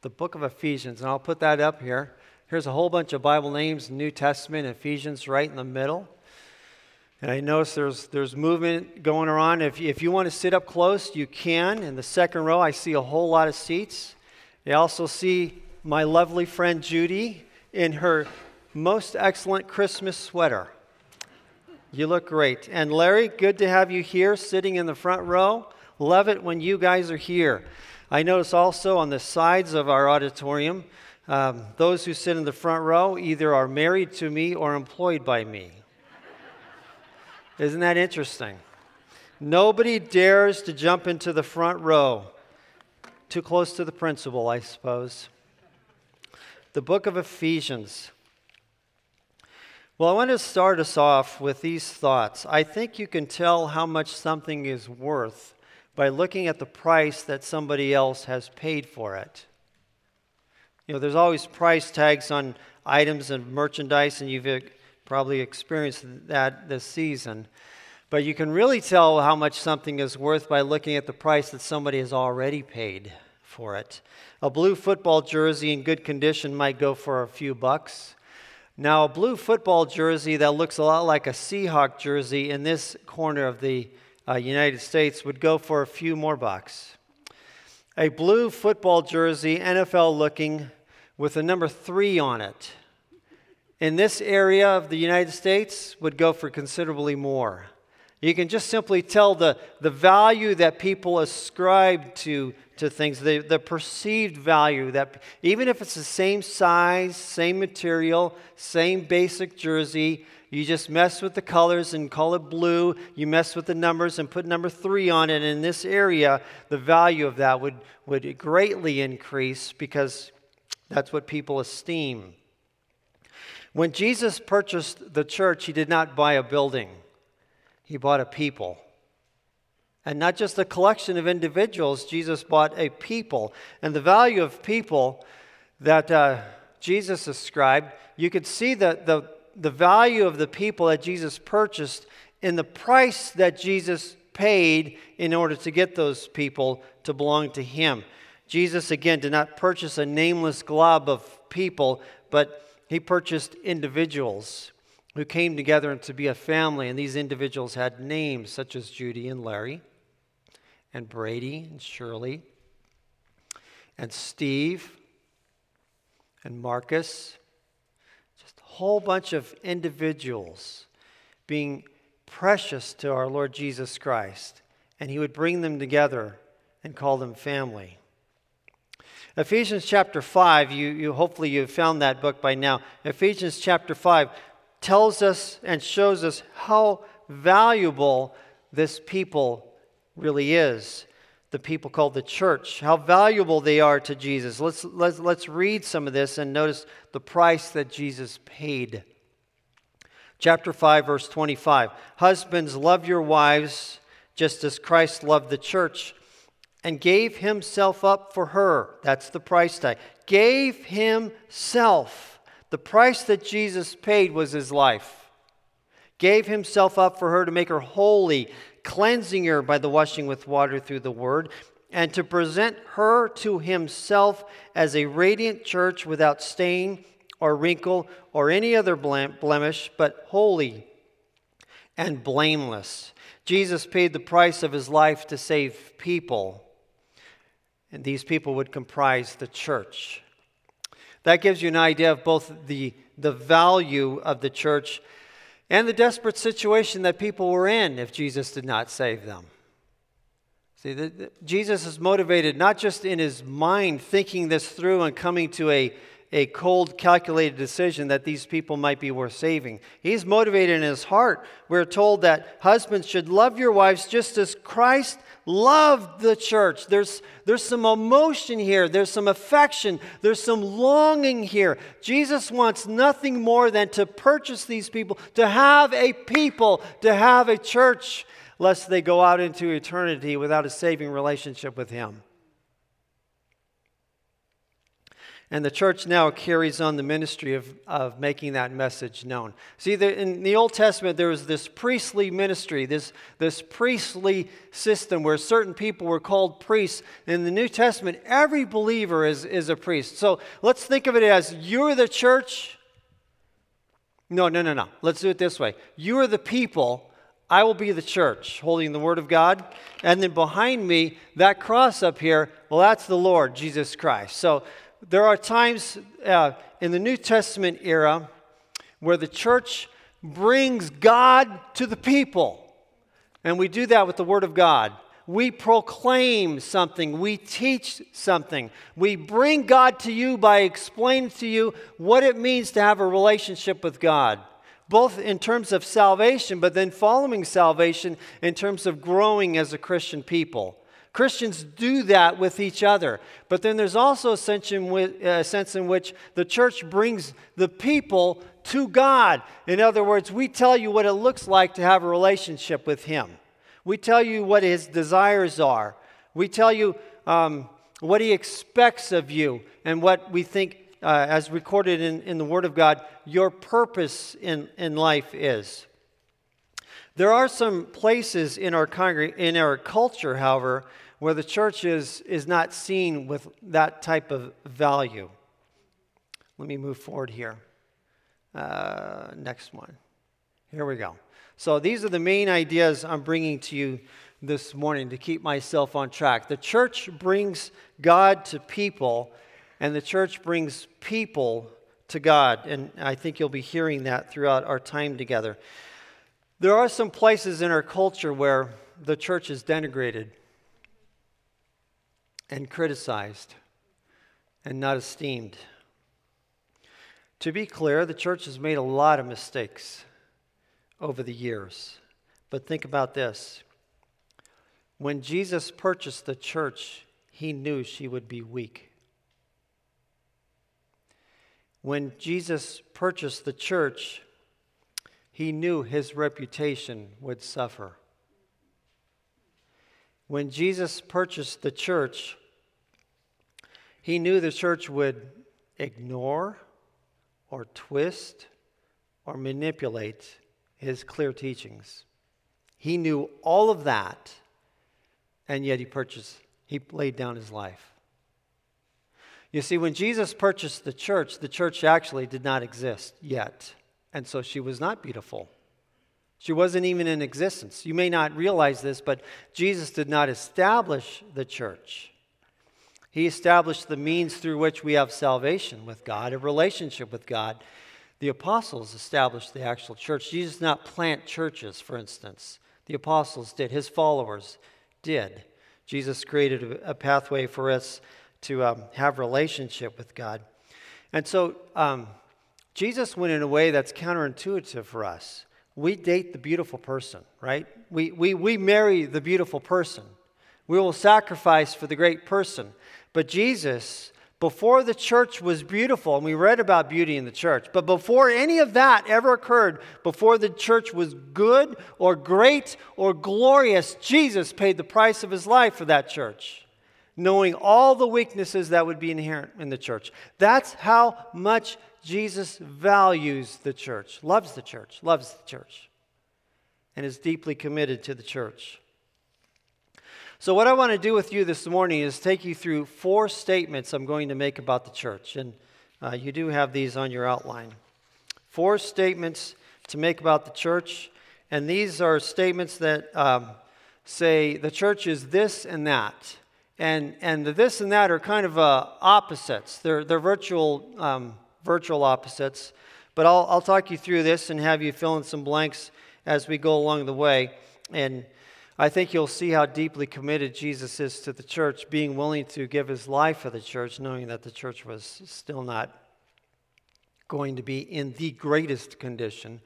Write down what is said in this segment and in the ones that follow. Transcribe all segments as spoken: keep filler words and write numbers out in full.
the book of Ephesians, and I'll put that up here. Here's a whole bunch of Bible names, New Testament, Ephesians right in the middle. And I notice there's there's movement going on. If, if you want to sit up close, you can. In the second row, I see a whole lot of seats. I also see my lovely friend Judy in her most excellent Christmas sweater. You look great. And Larry, good to have you here sitting in the front row. Love it when you guys are here. I notice also on the sides of our auditorium, um, those who sit in the front row either are married to me or employed by me. Isn't that interesting? Nobody dares to jump into the front row. Too close to the principal, I suppose. The book of Ephesians. Well, I want to start us off with these thoughts. I think you can tell how much something is worth by looking at the price that somebody else has paid for it. You know, there's always price tags on items and merchandise, and you've probably experienced that this season. But you can really tell how much something is worth by looking at the price that somebody has already paid for it. A blue football jersey in good condition might go for a few bucks. Now, a blue football jersey that looks a lot like a Seahawk jersey in this corner of the uh, United States would go for a few more bucks. A blue football jersey, N F L looking, with a number three on it, in this area of the United States would go for considerably more. You can just simply tell the, the value that people ascribe to, to things, the, the perceived value that, even if it's the same size, same material, same basic jersey, you just mess with the colors and call it blue, you mess with the numbers and put number three on it. In this area, the value of that would, would greatly increase because that's what people esteem. When Jesus purchased the church, he did not buy a building. He bought a people. And not just a collection of individuals, Jesus bought a people. And the value of people that uh, Jesus ascribed, you could see the, the, the value of the people that Jesus purchased in the price that Jesus paid in order to get those people to belong to him. Jesus, again, did not purchase a nameless glob of people, but he purchased individuals who came together to be a family, and these individuals had names such as Judy and Larry, and Brady and Shirley, and Steve, and Marcus. Just a whole bunch of individuals being precious to our Lord Jesus Christ, and he would bring them together and call them family. Ephesians chapter five, you, you hopefully you've found that book by now. Ephesians chapter five tells us and shows us how valuable this people really is. The people called the church, how valuable they are to Jesus. Let's, let's, let's read some of this and notice the price that Jesus paid. Chapter five, verse twenty-five. Husbands, love your wives just as Christ loved the church and gave himself up for her. That's the price tag. Gave himself. The price that Jesus paid was his life. Gave himself up for her to make her holy, cleansing her by the washing with water through the word, and to present her to himself as a radiant church without stain or wrinkle or any other blemish, but holy and blameless. Jesus paid the price of his life to save people. And these people would comprise the church. That gives you an idea of both the, the value of the church and the desperate situation that people were in if Jesus did not save them. See, the, the, Jesus is motivated not just in his mind thinking this through and coming to a, a cold, calculated decision that these people might be worth saving. He's motivated in his heart. We're told that husbands should love your wives just as Christ loved the church. There's, there's some emotion here. There's some affection. There's some longing here. Jesus wants nothing more than to purchase these people, to have a people, to have a church, lest they go out into eternity without a saving relationship with him. And the church now carries on the ministry of, of making that message known. See, the, in the Old Testament, there was this priestly ministry, this, this priestly system where certain people were called priests. In the New Testament, every believer is, is a priest. So let's think of it as you're the church. No, no, no, no. Let's do it this way. You are the people. I will be the church, holding the Word of God. And then behind me, that cross up here, well, that's the Lord, Jesus Christ. So there are times uh, in the New Testament era where the church brings God to the people. And we do that with the Word of God. We proclaim something. We teach something. We bring God to you by explaining to you what it means to have a relationship with God, both in terms of salvation, but then following salvation in terms of growing as a Christian people. Christians do that with each other. But then there's also a sense in which, a sense in which the church brings the people to God. In other words, we tell you what it looks like to have a relationship with Him. We tell you what His desires are. We tell you um, what He expects of you and what we think, uh, as recorded in, in the Word of God, your purpose in, in life is. There are some places in our congreg- in our culture, however, where the church is, is not seen with that type of value. Let me move forward here. Uh, next one. Here we go. So these are the main ideas I'm bringing to you this morning to keep myself on track. The church brings God to people, and the church brings people to God. And I think you'll be hearing that throughout our time together. There are some places in our culture where the church is denigrated and criticized and not esteemed. To be clear, the church has made a lot of mistakes over the years. But think about this. When Jesus purchased the church, He knew she would be weak. When Jesus purchased the church, He knew His reputation would suffer. When Jesus purchased the church, He knew the church would ignore or twist or manipulate His clear teachings. He knew all of that, and yet He purchased, He laid down His life. You see, when Jesus purchased the church, the church actually did not exist yet. And so she was not beautiful. She wasn't even in existence. You may not realize this, but Jesus did not establish the church. He established the means through which we have salvation with God, a relationship with God. The apostles established the actual church. Jesus did not plant churches, for instance. The apostles did. His followers did. Jesus created a pathway for us to um, have relationship with God. And so um, Jesus went in a way that's counterintuitive for us. We date the beautiful person, right? We, we, we marry the beautiful person. We will sacrifice for the great person. But Jesus, before the church was beautiful, and we read about beauty in the church, but before any of that ever occurred, before the church was good or great or glorious, Jesus paid the price of His life for that church, knowing all the weaknesses that would be inherent in the church. That's how much Jesus values the church, loves the church, loves the church, and is deeply committed to the church. So what I want to do with you this morning is take you through four statements I'm going to make about the church. And uh, you do have these on your outline. Four statements to make about the church. And these are statements that um, say the church is this and that. And and the this and that are kind of uh, opposites. They're, they're virtual um virtual opposites, but I'll, I'll talk you through this and have you fill in some blanks as we go along the way. And I think you'll see how deeply committed Jesus is to the church, being willing to give His life for the church, knowing that the church was still not going to be in the greatest condition.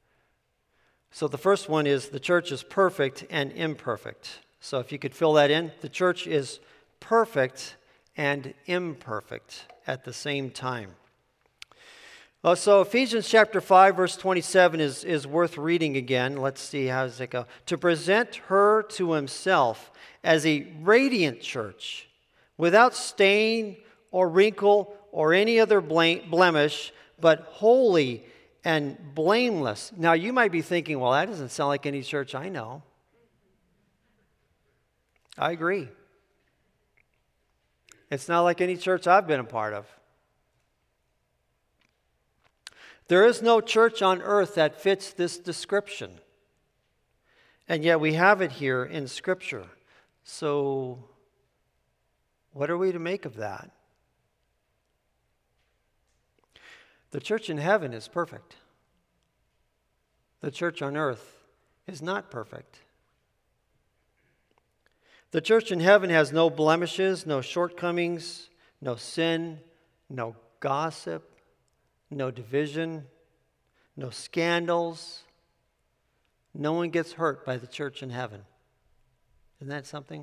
So the first one is the church is perfect and imperfect. So if you could fill that in, the church is perfect and imperfect at the same time. Uh, so Ephesians chapter five, verse twenty-seven is, is worth reading again. Let's see, how does it go? To present her to Himself as a radiant church, without stain or wrinkle or any other blemish, but holy and blameless. Now, you might be thinking, well, that doesn't sound like any church I know. I agree. It's not like any church I've been a part of. There is no church on earth that fits this description. And yet we have it here in Scripture. So, what are we to make of that? The church in heaven is perfect. The church on earth is not perfect. The church in heaven has no blemishes, no shortcomings, no sin, no gossip, no division, no scandals. No one gets hurt by the church in heaven. Isn't that something?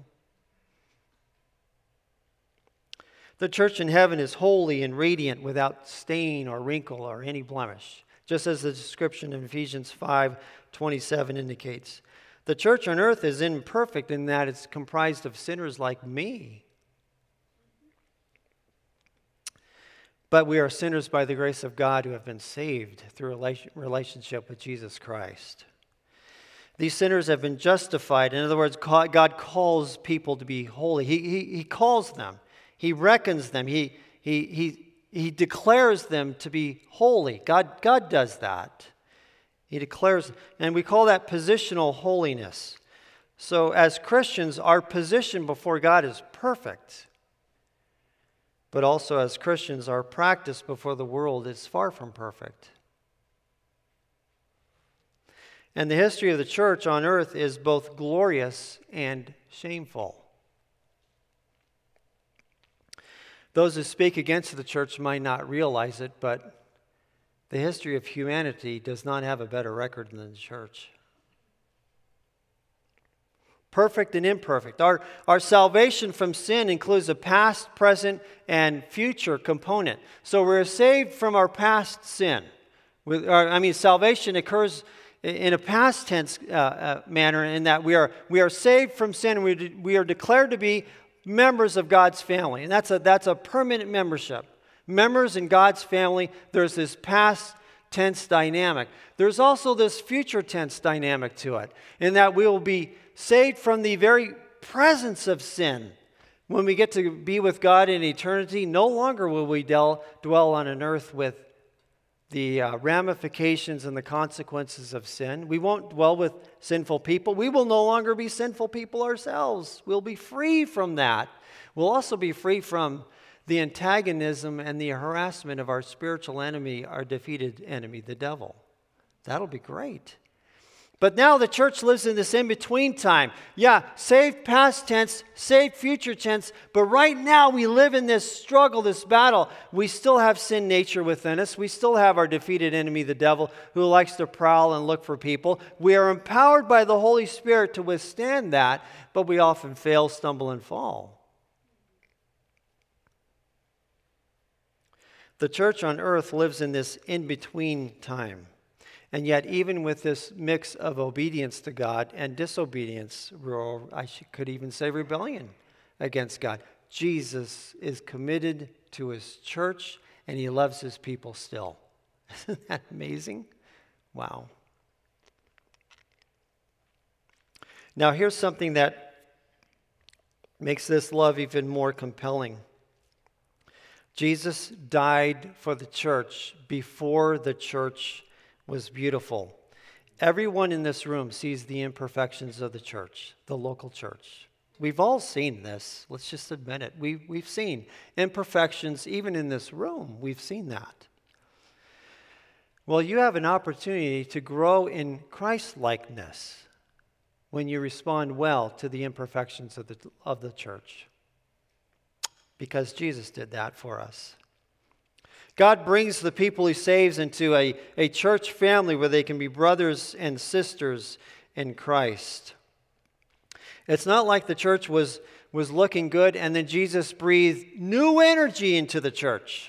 The church in heaven is holy and radiant without stain or wrinkle or any blemish, just as the description in Ephesians five twenty-seven indicates. The church on earth is imperfect in that it's comprised of sinners like me. But we are sinners by the grace of God who have been saved through a relationship with Jesus Christ. These sinners have been justified. In other words, God calls people to be holy. He, he, he calls them. He reckons them. He, he, he, he declares them to be holy. God, God does that. He declares, and we call that positional holiness. So as Christians, our position before God is perfect. But also as Christians, our practice before the world is far from perfect. And the history of the church on earth is both glorious and shameful. Those who speak against the church might not realize it, but the history of humanity does not have a better record than the church. Perfect and imperfect. Our, our salvation from sin includes a past, present, and future component. So we're saved from our past sin. With, or, I mean, salvation occurs in a past tense uh, uh, manner in that we are we are saved from sin and we, de- we are declared to be members of God's family. And that's a, that's a permanent membership. Members in God's family, there's this past tense dynamic. There's also this future tense dynamic to it, in that we will be saved from the very presence of sin. When we get to be with God in eternity, no longer will we del- dwell on an earth with the uh, ramifications and the consequences of sin. We won't dwell with sinful people. We will no longer be sinful people ourselves. We'll be free from that. We'll also be free from the antagonism and the harassment of our spiritual enemy, our defeated enemy, the devil. That'll be great. But now the church lives in this in-between time. Yeah, saved past tense, saved future tense, but right now we live in this struggle, this battle. We still have sin nature within us. We still have our defeated enemy, the devil, who likes to prowl and look for people. We are empowered by the Holy Spirit to withstand that, but we often fail, stumble, and fall. The church on earth lives in this in-between time. And yet, even with this mix of obedience to God and disobedience, or I could even say rebellion against God, Jesus is committed to his church and he loves his people still. Isn't that amazing? Wow. Now, here's something that makes this love even more compelling. Jesus died for the church before the church was beautiful. Everyone in this room sees the imperfections of the church, the local church. We've all seen this. Let's just admit it. We, we've seen imperfections even in this room. We've seen that. Well, you have an opportunity to grow in Christ-likeness when you respond well to the imperfections of the, of the church, because Jesus did that for us. God brings the people he saves into a, a church family where they can be brothers and sisters in Christ. It's not like the church was, was looking good and then Jesus breathed new energy into the church.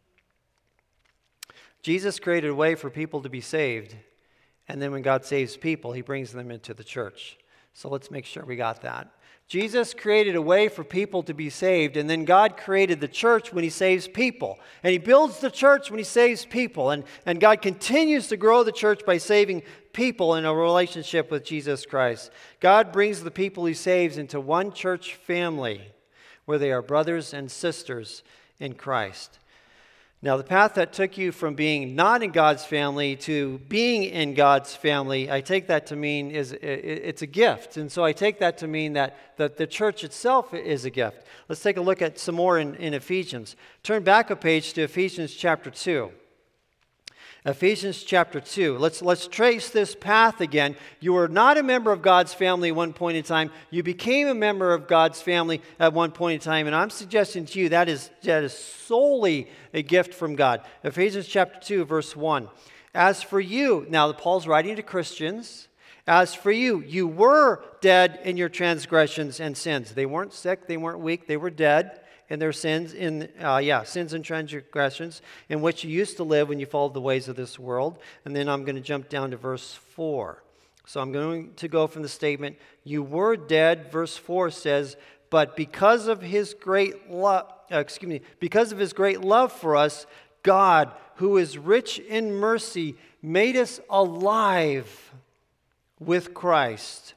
Jesus created a way for people to be saved, and then when God saves people, he brings them into the church. So let's make sure we got that. Jesus created a way for people to be saved, and then God created the church when he saves people. And he builds the church when he saves people. And, and God continues to grow the church by saving people in a relationship with Jesus Christ. God brings the people he saves into one church family where they are brothers and sisters in Christ. Now, the path that took you from being not in God's family to being in God's family, I take that to mean is it's a gift. And so I take that to mean that, that the church itself is a gift. Let's take a look at some more in, in Ephesians. Turn back a page to Ephesians chapter two. Ephesians chapter two. Let's, let's trace this path again. You were not a member of God's family at one point in time. You became a member of God's family at one point in time. And I'm suggesting to you that is, that is solely a gift from God. Ephesians chapter two, verse one. As for you, now Paul's writing to Christians. As for you, you were dead in your transgressions and sins. They weren't sick, they weren't weak, they were dead in their sins, in uh, yeah, sins and transgressions, in which you used to live when you followed the ways of this world. And then I'm going to jump down to verse four. So I'm going to go from the statement, you were dead, verse four says, but because of his great love, uh, excuse me, because of his great love for us, God, who is rich in mercy, made us alive with Christ,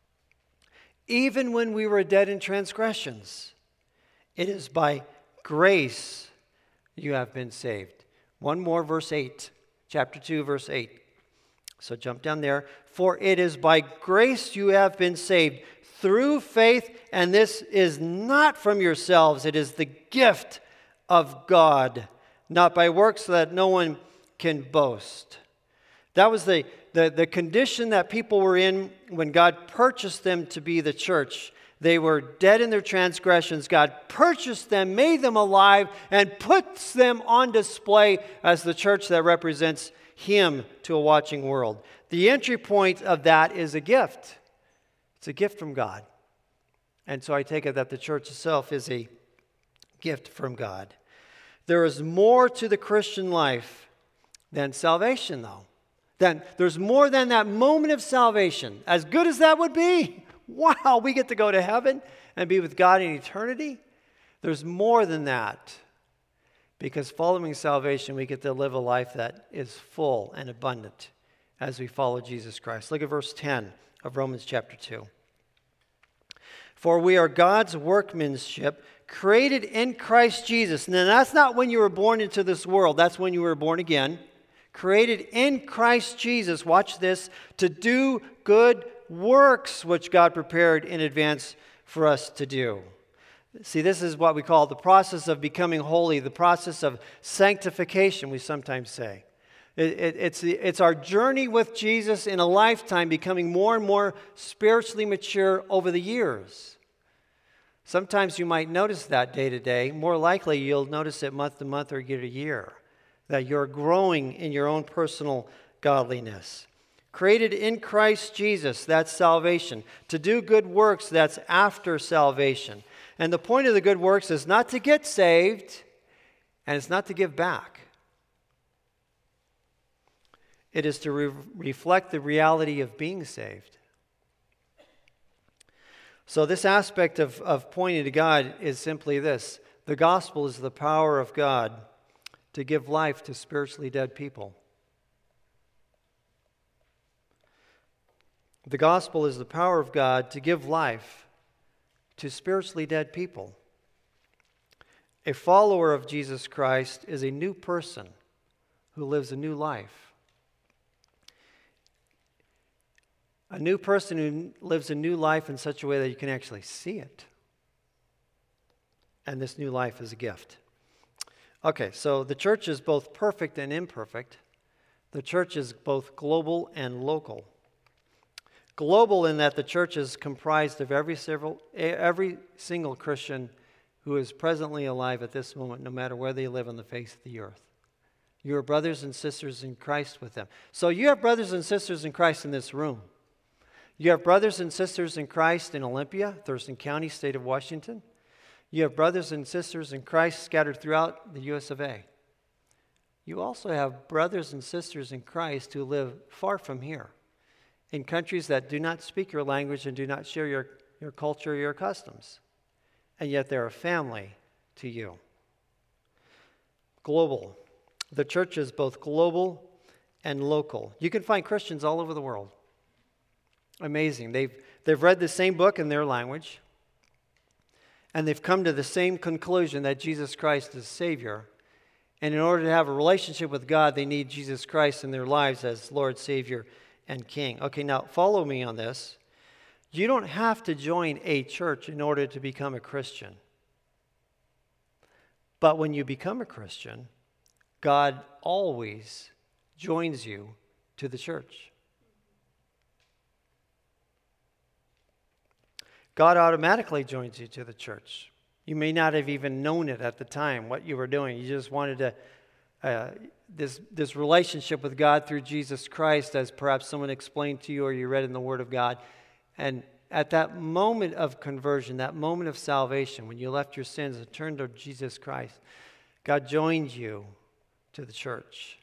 even when we were dead in transgressions. It is by grace you have been saved. One more, verse eight. Chapter two, verse eight. So jump down there. For it is by grace you have been saved through faith, and this is not from yourselves. It is the gift of God, not by works, so that no one can boast. That was the, the, the condition that people were in when God purchased them to be the church. They were dead in their transgressions. God purchased them, made them alive, and puts them on display as the church that represents him to a watching world. The entry point of that is a gift. It's a gift from God. And so I take it that the church itself is a gift from God. There is more to the Christian life than salvation, though. Then there's more than that moment of salvation. As good as that would be, wow, we get to go to heaven and be with God in eternity. There's more than that. Because following salvation, we get to live a life that is full and abundant as we follow Jesus Christ. Look at verse ten of Romans chapter two. For we are God's workmanship, created in Christ Jesus. Now, that's not when you were born into this world. That's when you were born again. Created in Christ Jesus, watch this, to do good works which God prepared in advance for us to do. See, this is what we call the process of becoming holy, the process of sanctification, we sometimes say. It, it, it's, it's our journey with Jesus in a lifetime, becoming more and more spiritually mature over the years. Sometimes you might notice that day to day. More likely, you'll notice it month to month or year to year, that you're growing in your own personal godliness. Created in Christ Jesus, that's salvation. To do good works, that's after salvation. And the point of the good works is not to get saved, and it's not to give back. It is to re- reflect the reality of being saved. So this aspect of, of pointing to God is simply this. The gospel is the power of God to give life to spiritually dead people. The gospel is the power of God to give life to spiritually dead people. A follower of Jesus Christ is a new person who lives a new life. A new person who lives a new life in such a way that you can actually see it. And this new life is a gift. Okay, so the church is both perfect and imperfect. The church is both global and local. Global in that the church is comprised of every, several, every single Christian who is presently alive at this moment, no matter where they live on the face of the earth. You are brothers and sisters in Christ with them. So you have brothers and sisters in Christ in this room. You have brothers and sisters in Christ in Olympia, Thurston County, state of Washington. You have brothers and sisters in Christ scattered throughout the U S of A. You also have brothers and sisters in Christ who live far from here, in countries that do not speak your language and do not share your your culture, your customs, and yet they're a family to you. Global. The church is both global and local. You can find Christians all over the world. Amazing. They've, they've read the same book in their language, and they've come to the same conclusion that Jesus Christ is Savior. And in order to have a relationship with God, they need Jesus Christ in their lives as Lord, Savior, and King. Okay, now follow me on this. You don't have to join a church in order to become a Christian. But when you become a Christian, God always joins you to the church. God automatically joins you to the church. You may not have even known it at the time, what you were doing. You just wanted to, uh, this, this relationship with God through Jesus Christ, as perhaps someone explained to you or you read in the Word of God. And at that moment of conversion, that moment of salvation, when you left your sins and turned to Jesus Christ, God joined you to the church.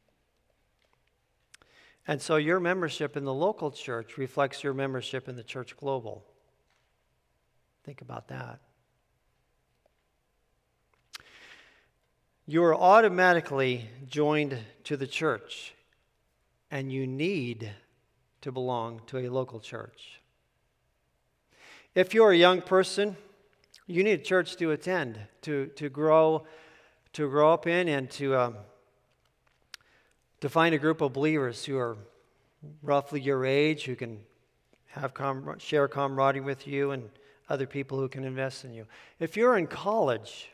And so your membership in the local church reflects your membership in the church global. Think about that. You are automatically joined to the church, and you need to belong to a local church. If you're a young person, you need a church to attend, to, to grow to grow up in, and to um, to find a group of believers who are roughly your age, who can have com- share camaraderie with you, and other people who can invest in you. If you're in college,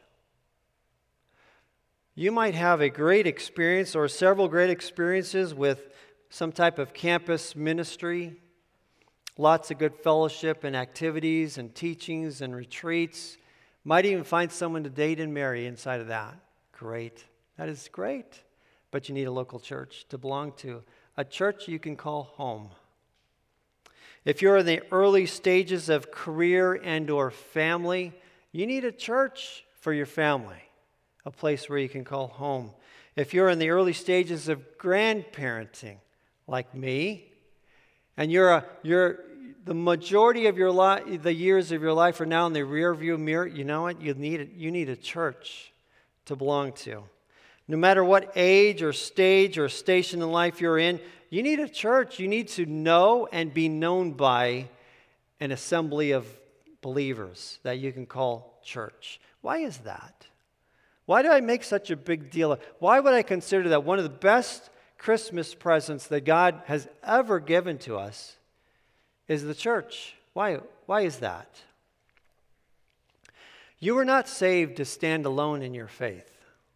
you might have a great experience or several great experiences with some type of campus ministry, lots of good fellowship and activities and teachings and retreats. Might even find someone to date and marry inside of that. Great. That is great. But you need a local church to belong to, a church you can call home. If you're in the early stages of career and or family, you need a church for your family, a place where you can call home. If you're in the early stages of grandparenting, like me, and you're a, you're the majority of your life, the years of your life are now in the rearview mirror, you know what? You need a, you need a church to belong to. No matter what age or stage or station in life you're in, you need a church. You need to know and be known by an assembly of believers that you can call church. Why is that? Why do I make such a big deal of? Why would I consider that one of the best Christmas presents that God has ever given to us is the church? Why, why is that? You were not saved to stand alone in your faith.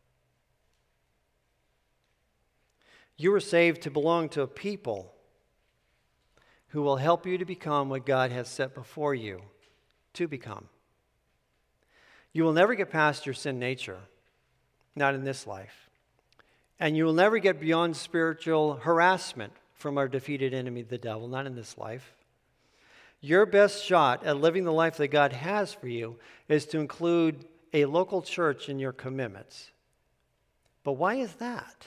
You were saved to belong to a people who will help you to become what God has set before you to become. You will never get past your sin nature, not in this life. And you will never get beyond spiritual harassment from our defeated enemy, the devil, not in this life. Your best shot at living the life that God has for you is to include a local church in your commitments. But why is that?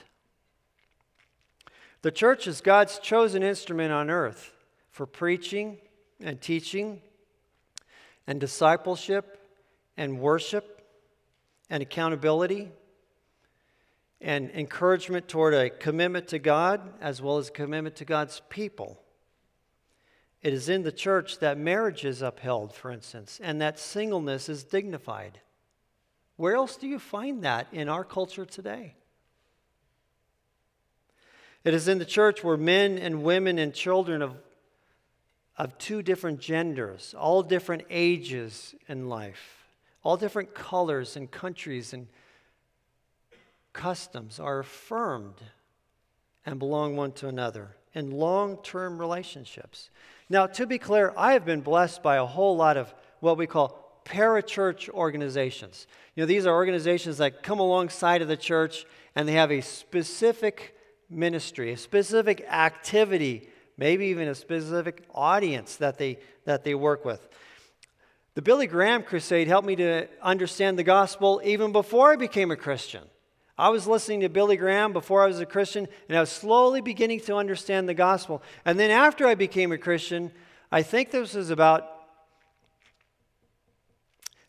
The church is God's chosen instrument on earth for preaching and teaching and discipleship and worship and accountability and encouragement toward a commitment to God as well as a commitment to God's people. It is in the church that marriage is upheld, for instance, and that singleness is dignified. Where else do you find that in our culture today? It is in the church where men and women and children of, of two different genders, all different ages in life, all different colors and countries and customs are affirmed and belong one to another in long-term relationships. Now, to be clear, I have been blessed by a whole lot of what we call parachurch organizations. You know, these are organizations that come alongside of the church and they have a specific ministry, a specific activity, maybe even a specific audience that they that they work with. The Billy Graham Crusade helped me to understand the gospel even before I became a Christian. I was listening to Billy Graham before I was a Christian, and I was slowly beginning to understand the gospel. And then after I became a Christian, I think this was about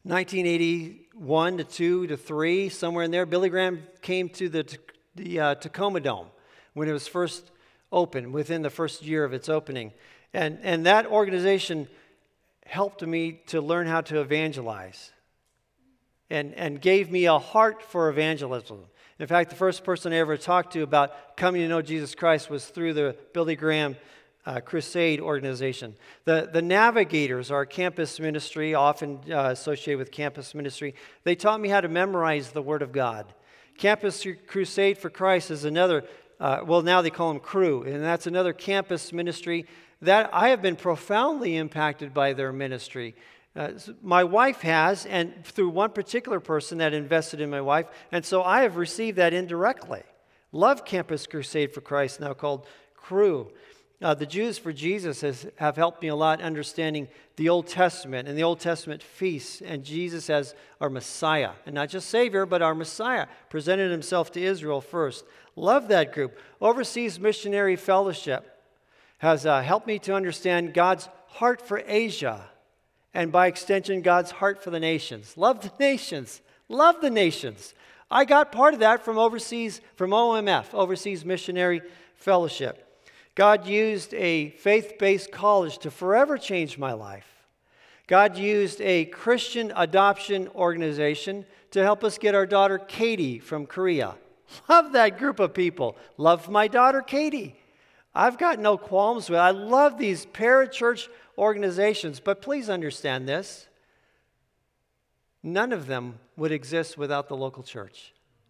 nineteen eighty-one to two to three, somewhere in there, Billy Graham came to the, the uh, Tacoma Dome when it was first opened, within the first year of its opening. And, and that organization helped me to learn how to evangelize and, and gave me a heart for evangelism. In fact, the first person I ever talked to about coming to know Jesus Christ was through the Billy Graham uh, Crusade organization. The, the Navigators, our campus ministry, often uh, associated with campus ministry, they taught me how to memorize the Word of God. Campus Crusade for Christ is another, uh, well, now they call them Cru, and that's another campus ministry that I have been profoundly impacted by their ministry. Uh, my wife has, and through one particular person that invested in my wife, and so I have received that indirectly. Love Campus Crusade for Christ, now called Cru. Uh, the Jews for Jesus has, have helped me a lot understanding the Old Testament and the Old Testament feasts, and Jesus as our Messiah, and not just Savior, but our Messiah, presented himself to Israel first. Love that group. Overseas Missionary Fellowship has uh, helped me to understand God's heart for Asia, and by extension, God's heart for the nations. Love the nations. Love the nations. I got part of that from overseas, from O M F, Overseas Missionary Fellowship. God used a faith-based college to forever change my life. God used a Christian adoption organization to help us get our daughter Katie from Korea. Love that group of people. Love my daughter Katie. I've got no qualms with it. I love these parachurch organizations, but please understand this. None of them would exist without the local church.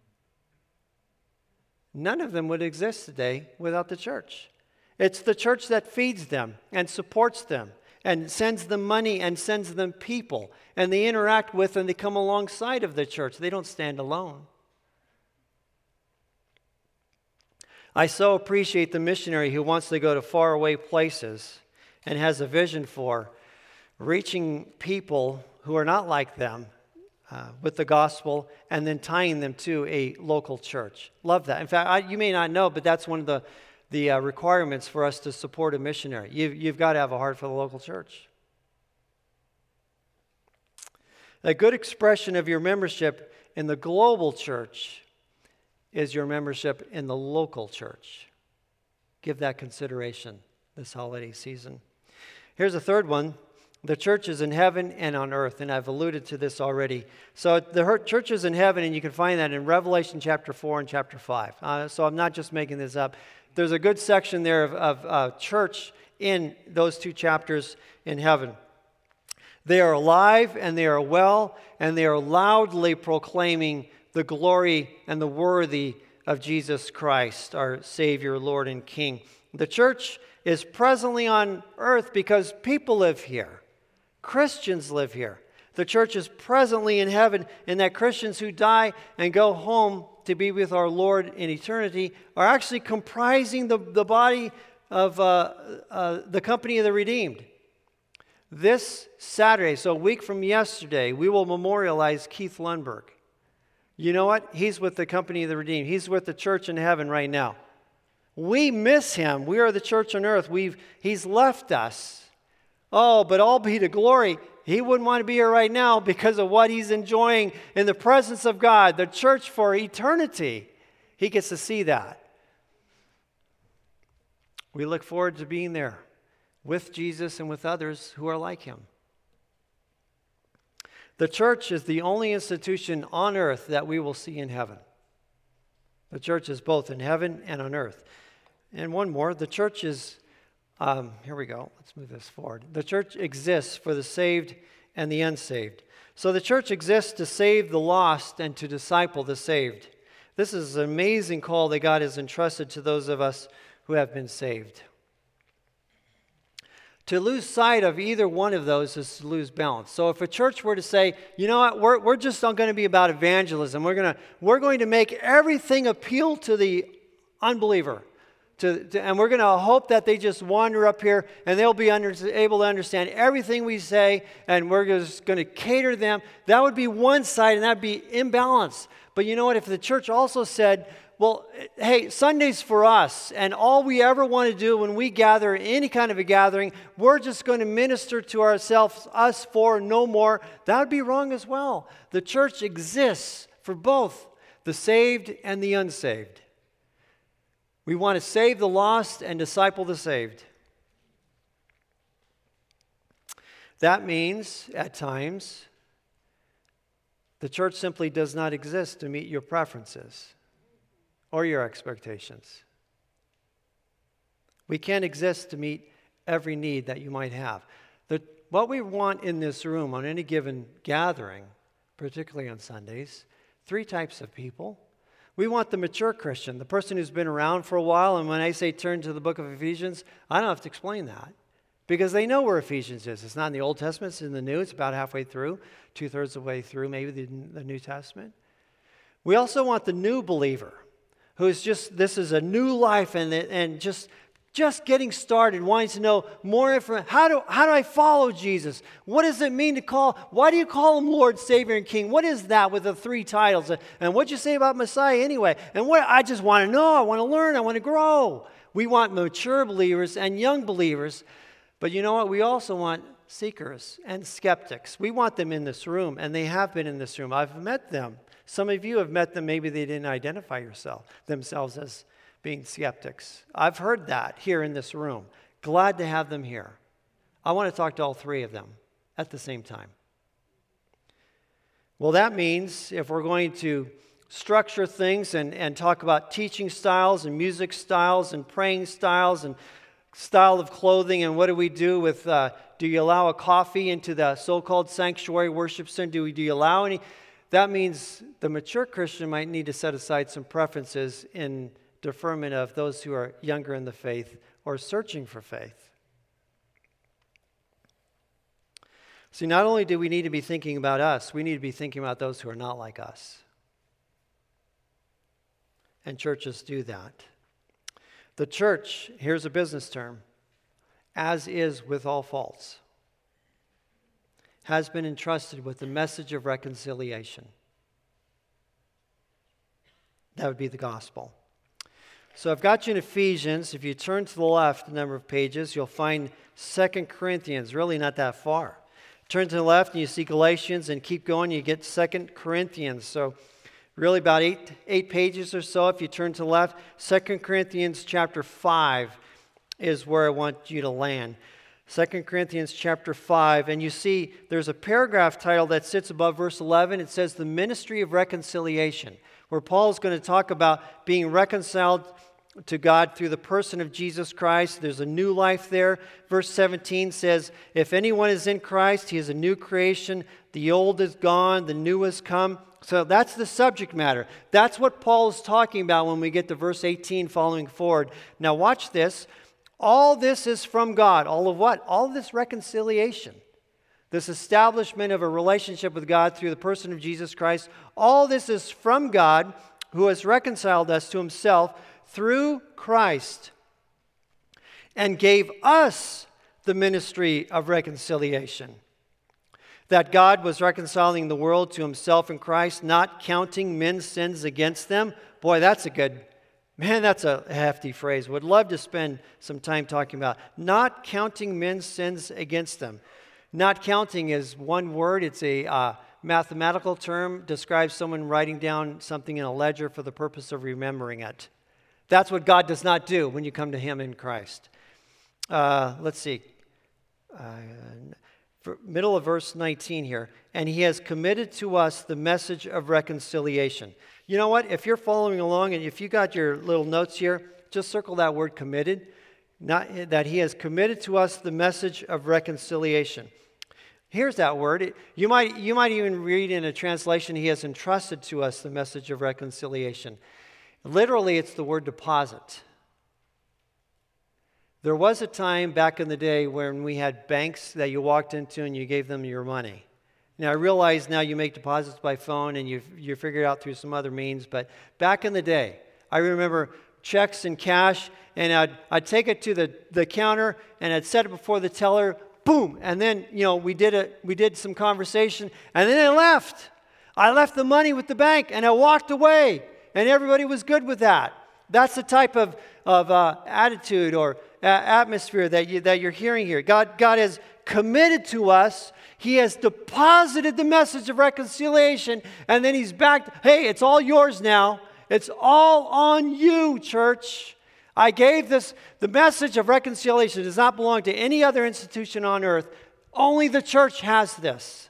None of them would exist today without the church. It's the church that feeds them and supports them and sends them money and sends them people, and they interact with and they come alongside of the church. They don't stand alone. I so appreciate the missionary who wants to go to faraway places and has a vision for reaching people who are not like them uh, with the gospel and then tying them to a local church. Love that. In fact, I, you may not know, but that's one of the, the uh, requirements for us to support a missionary. You've, you've got to have a heart for the local church. A good expression of your membership in the global church is your membership in the local church. Give that consideration this holiday season. Here's a third one. The church is in heaven and on earth, and I've alluded to this already. So the church is in heaven, and you can find that in Revelation chapter four and chapter five. Uh, so I'm not just making this up. There's a good section there of, of uh, church in those two chapters in heaven. They are alive, and they are well, and they are loudly proclaiming the glory and the worthy of Jesus Christ, our Savior, Lord, and King. The church is presently on earth because people live here. Christians live here. The church is presently in heaven, and that Christians who die and go home to be with our Lord in eternity are actually comprising the, the body of uh, uh, the company of the redeemed. This Saturday, so a week from yesterday, we will memorialize Keith Lundberg. You know what? He's with the company of the redeemed. He's with the church in heaven right now. We miss him. We are the church on earth. We've, he's left us. Oh, but all be to glory. He wouldn't want to be here right now because of what he's enjoying in the presence of God, the church for eternity. He gets to see that. We look forward to being there with Jesus and with others who are like him. The church is the only institution on earth that we will see in heaven. The church is both in heaven and on earth. And one more, the church is, um, here we go, let's move this forward. The church exists for the saved and the unsaved. So the church exists to save the lost and to disciple the saved. This is an amazing call that God has entrusted to those of us who have been saved. To lose sight of either one of those is to lose balance. So if a church were to say, you know what, we're, we're just not going to be about evangelism. We're, gonna, we're going to make everything appeal to the unbeliever. To, to, and we're going to hope that they just wander up here and they'll be under, able to understand everything we say, and we're just going to cater to them. That would be one side, and that would be imbalance. But you know what? If the church also said, well, hey, Sunday's for us, and all we ever want to do when we gather, any kind of a gathering, we're just going to minister to ourselves, us for no more. That would be wrong as well. The church exists for both the saved and the unsaved. We want to save the lost and disciple the saved. That means, at times, the church simply does not exist to meet your preferences or your expectations. We can't exist to meet every need that you might have. The, what we want in this room on any given gathering, particularly on Sundays, three types of people. We want the mature Christian, the person who's been around for a while, and when I say turn to the book of Ephesians, I don't have to explain that because they know where Ephesians is. It's not in the Old Testament, it's in the New. It's about halfway through, two-thirds of the way through, maybe the, the New Testament. We also want the new believer, who is just, this is a new life and, and just, just getting started, wanting to know more information. How do, how do I follow Jesus? What does it mean to call, why do you call him Lord, Savior, and King? What is that with the three titles? And what'd you say about Messiah anyway? And what, I just want to know, I want to learn, I want to grow. We want mature believers and young believers, but you know what? We also want seekers and skeptics. We want them in this room, and they have been in this room. I've met them. Some of you have met them. Maybe they didn't identify yourself themselves as being skeptics. I've heard that here in this room. Glad to have them here. I want to talk to all three of them at the same time. Well, that means if we're going to structure things and, and talk about teaching styles and music styles and praying styles and style of clothing and what do we do with, uh, do you allow a coffee into the so-called sanctuary worship center? Do, we, do you allow any? That means the mature Christian might need to set aside some preferences in deferment of those who are younger in the faith or searching for faith. See, not only do we need to be thinking about us, we need to be thinking about those who are not like us. And churches do that. The church, here's a business term, as is with all faults, has been entrusted with the message of reconciliation. That would be the gospel. So I've got you in Ephesians. If you turn to the left a number of pages, you'll find Second Corinthians, really not that far. Turn to the left and you see Galatians, and keep going, you get Second Corinthians. So really about eight, eight pages or so. If you turn to the left, Second Corinthians chapter five is where I want you to land. Second Corinthians chapter five, and you see there's a paragraph title that sits above verse eleven. It says the ministry of reconciliation, where Paul is going to talk about being reconciled to God through the person of Jesus Christ. There's a new life there. Verse seventeen says, if anyone is in Christ, he is a new creation. The old is gone, the new has come. So that's the subject matter. That's what Paul is talking about when we get to verse eighteen following forward. Now watch this. All this is from God. All of what? All of this reconciliation. This establishment of a relationship with God through the person of Jesus Christ. All this is from God, who has reconciled us to himself through Christ and gave us the ministry of reconciliation. That God was reconciling the world to himself in Christ, not counting men's sins against them. Boy, that's a good, man, that's a hefty phrase. Would love to spend some time talking about not counting men's sins against them. Not counting is one word. It's a uh, mathematical term. Describes someone writing down something in a ledger for the purpose of remembering it. That's what God does not do when you come to him in Christ. Uh, let's see. Uh, middle of verse nineteen here. And he has committed to us the message of reconciliation. You know what? If you're following along and if you got your little notes here, just circle that word committed. Not that he has committed to us the message of reconciliation. Here's that word. It, you might you might even read in a translation, he has entrusted to us the message of reconciliation. Literally, it's the word deposit. There was a time back in the day when we had banks that you walked into and you gave them your money. Now, I realize now you make deposits by phone and you you figure it out through some other means, but back in the day, I remember checks and cash, and I'd, I'd take it to the, the counter and I'd set it before the teller, boom, and then, you know, we did a, we did some conversation, and then I left. I left the money with the bank and I walked away. And everybody was good with that. That's the type of, of uh, attitude or uh, atmosphere that, you, that you're hearing here. God, God has committed to us. He has deposited the message of reconciliation, and then he's back. Hey, it's all yours now. It's all on you, church. I gave this, the message of reconciliation does not belong to any other institution on earth. Only the church has this.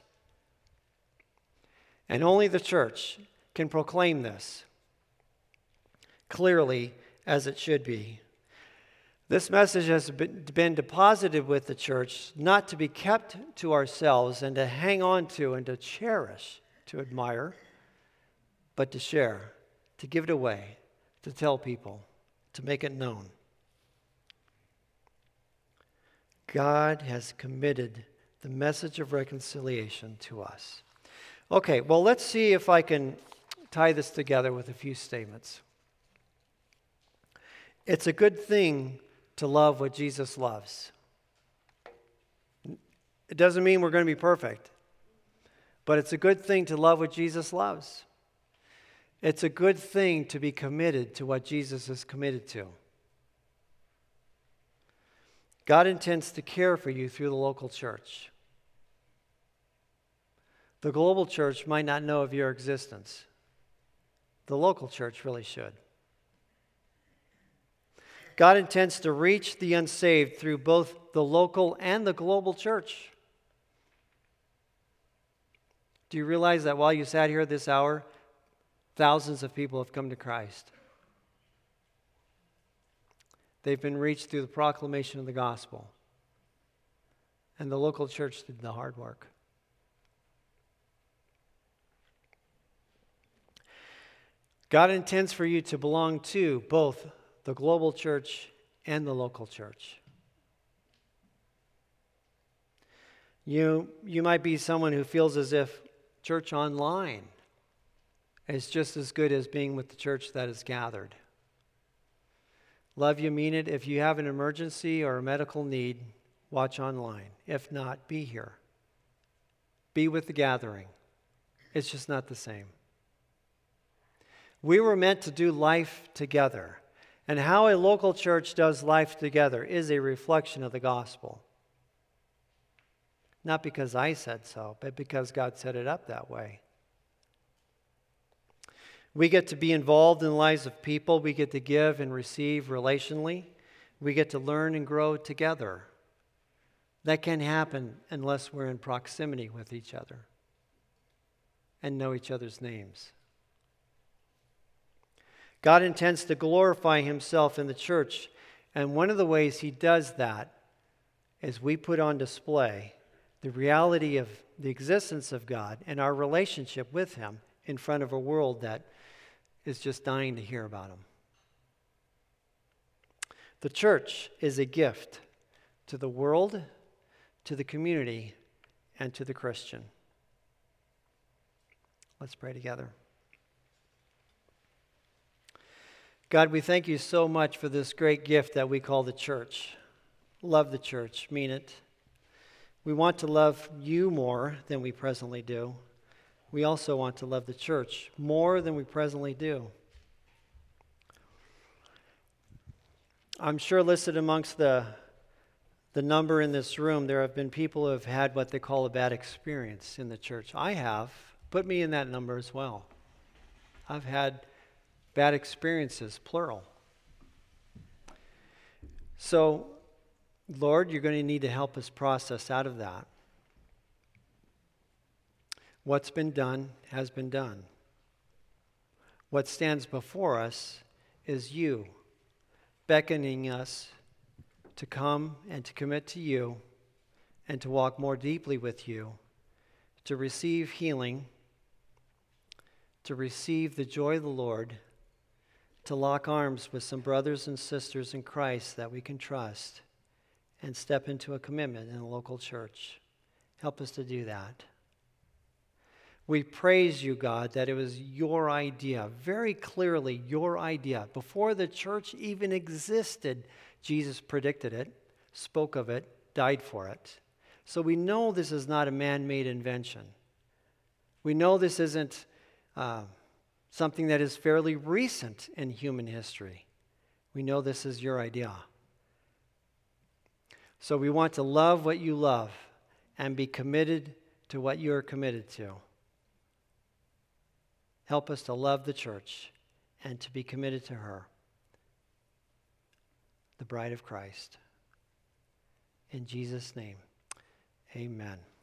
And only the church can proclaim this clearly as it should be. This message has been deposited with the church, not to be kept to ourselves and to hang on to and to cherish, to admire, but to share, to give it away, to tell people, to make it known. God has committed the message of reconciliation to us. Okay, well, let's see if I can tie this together with a few statements. It's a good thing to love what Jesus loves. It doesn't mean we're going to be perfect, but it's a good thing to love what Jesus loves. It's a good thing to be committed to what Jesus is committed to. God intends to care for you through the local church. The global church might not know of your existence. The local church really should. God intends to reach the unsaved through both the local and the global church. Do you realize that while you sat here this hour, thousands of people have come to Christ? They've been reached through the proclamation of the gospel. And the local church did the hard work. God intends for you to belong to both the global church and the local church. You, you might be someone who feels as if church online is just as good as being with the church that is gathered. Love you, mean it. If you have an emergency or a medical need, watch online. If not, be here. Be with the gathering. It's just not the same. We were meant to do life together. And how a local church does life together is a reflection of the gospel. Not because I said so, but because God set it up that way. We get to be involved in the lives of people. We get to give and receive relationally. We get to learn and grow together. That can't happen unless we're in proximity with each other and know each other's names. God intends to glorify himself in the church, and one of the ways he does that is we put on display the reality of the existence of God and our relationship with him in front of a world that is just dying to hear about him. The church is a gift to the world, to the community, and to the Christian. Let's pray together. God, we thank you so much for this great gift that we call the church. Love the church, mean it. We want to love you more than we presently do. We also want to love the church more than we presently do. I'm sure listed amongst the, the number in this room, there have been people who have had what they call a bad experience in the church. I have. Put me in that number as well. I've had bad experiences, plural. So, Lord, you're going to need to help us process out of that. What's been done has been done. What stands before us is you, beckoning us to come and to commit to you and to walk more deeply with you, to receive healing, to receive the joy of the Lord, to lock arms with some brothers and sisters in Christ that we can trust, and step into a commitment in a local church. Help us to do that. We praise you, God, that it was your idea, very clearly your idea. Before the church even existed, Jesus predicted it, spoke of it, died for it. So we know this is not a man-made invention. We know this isn't uh, something that is fairly recent in human history. We know this is your idea. So we want to love what you love and be committed to what you are committed to. Help us to love the church and to be committed to her, the bride of Christ. In Jesus' name, amen.